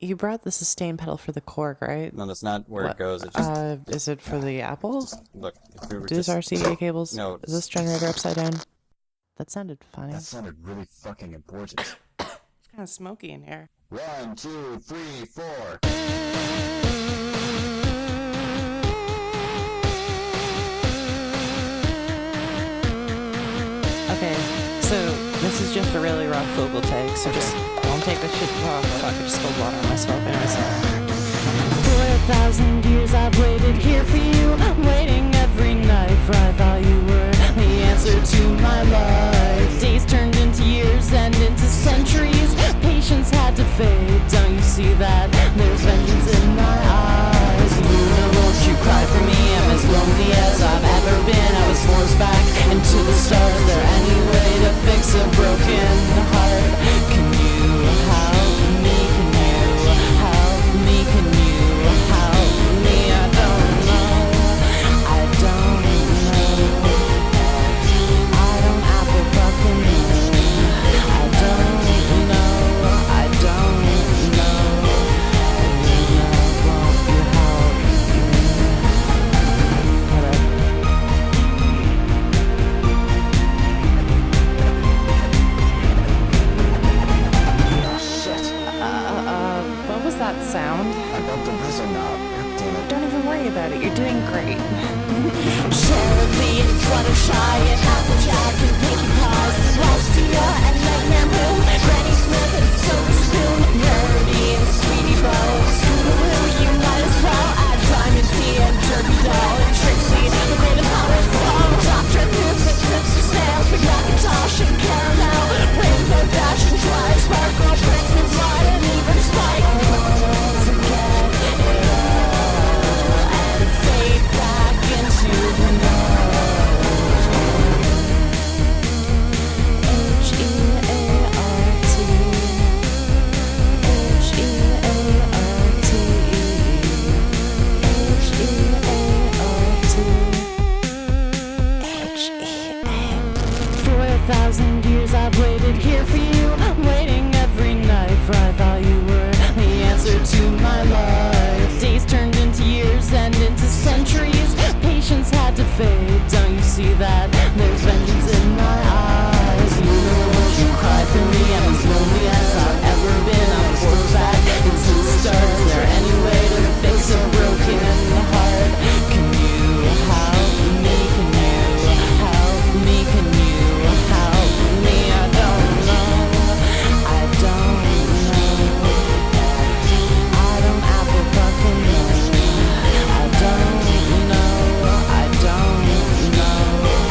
You brought the sustain pedal for the Korg, right? No, that's not where What? it goes. It just Is it for the Apple? look. If we were These just RCA cables? no. Is this generator upside down? That sounded funny. That sounded really fucking important. It's kind of smoky in here. 1, 2, 3, 4. Okay, so this is just a really rough vocal take, so just don't take this shit. Oh fuck, I just spilled water on myself. Anyways. For 1,000 years I've waited here for you, waiting every night, for I thought you were the answer to my life. Days turned into years and into centuries, patience had to fade, don't you see that? There's vengeance in my eyes. You know, won't you cry for me? I'm as lonely as I've ever been. I was forced back into the stars. Is there any way to fix a broken heart? Can you help me? Can you help me? Can you help me? I don't know. I don't know. I don't have a fucking know. I don't know. I don't know. Won't you help me? Hold up. Shit. What was that sound? I bumped the whistle knob. God damn it. Don't even worry about it. You're doing great. Cherokee and Fluttershy and Applejack and Pinkie Pies, Rustia and Nightmare Moon, Granny Smith and Silver Spoon, Rarity and Sweetie Belle, Scootaloo, you might as well add Diamond T and Derby Doll and Trixie, the Great and Powerful, Dr. Goose and Simpson Snails, Big Macintosh and Caramel, Rainbow Dash and Dry Sparkle, Princeton Slide and even Spike. Forget it all and fade back into the night. H-E-A-R-T H-E-A-R-T H-E-A-R-T For 1,000 years I've waited here for you, waiting every night, for I thought you were the answer to my life. Days turned into years and into centuries, patience had to fade, don't you see that? There's vengeance in my eyes. You know, won't you cry for me? I'm as lonely as I've ever been. I'm forced back into the stars. Is there any way to fix a broken heart? Can you help me? Can you help me? Can you help me? I don't know. I don't know. I don't have a fucking know. I don't know. I don't know.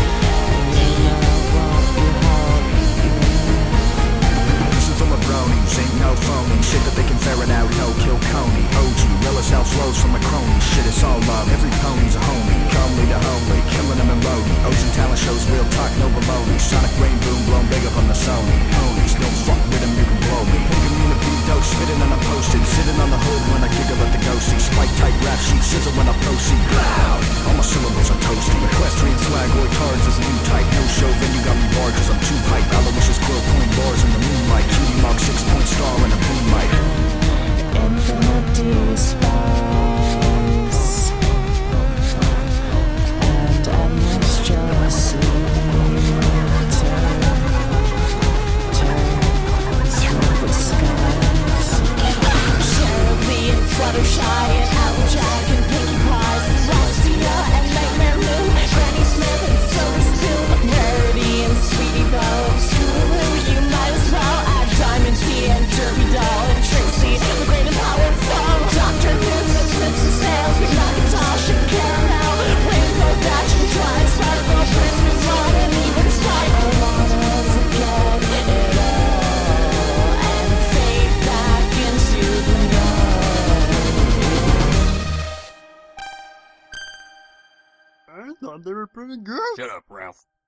Won't you help me? Listen from a bronies, ain't no phony. Shit that they can ferret out, no kill Coney. OG, relish out flows from the cronies. Shit, it's all love, every pony's a homie. Comely to homely, killing them in roadie. Ocean talent shows, real talk, no baloney. Sonic rain boom, blown big up on the Sony. Ponies, don't fuck with them, you can blow me. Picking me in a beat dope, spitting on a posted. Sitting on the hood when I giggle at the ghosty. Spike tight rap sheet, sizzle when I proceed. Loud, all my syllables are toasty. Equestrian swag, boy cards is a new type. No show, then you got me barred cause I'm too hype. Aloysius quill coin bars in the moonlight. Cutie mark, 6-point star and a boom mic. Infinity space and endless jealousy. Turn through the skies. Cherokee and Fluttershy and Applejack and Pinkie Pies, Rustia and Nightmare Moon, Granny Smith and Silver Spoon, Rarity and Sweetie Belle, Scootaloo, you might as well add Diamond T and Derby Doll and Trixie, the Great and Powerful, Dr. Goose and Simpson Snails, Big Macintosh and Caramel, Rainbow Dash and Dry Sparkle, Princeton Slide and even Spike. I wanna forget it all and fade back into the night. I thought they were pretty good. Shut up, Ralph.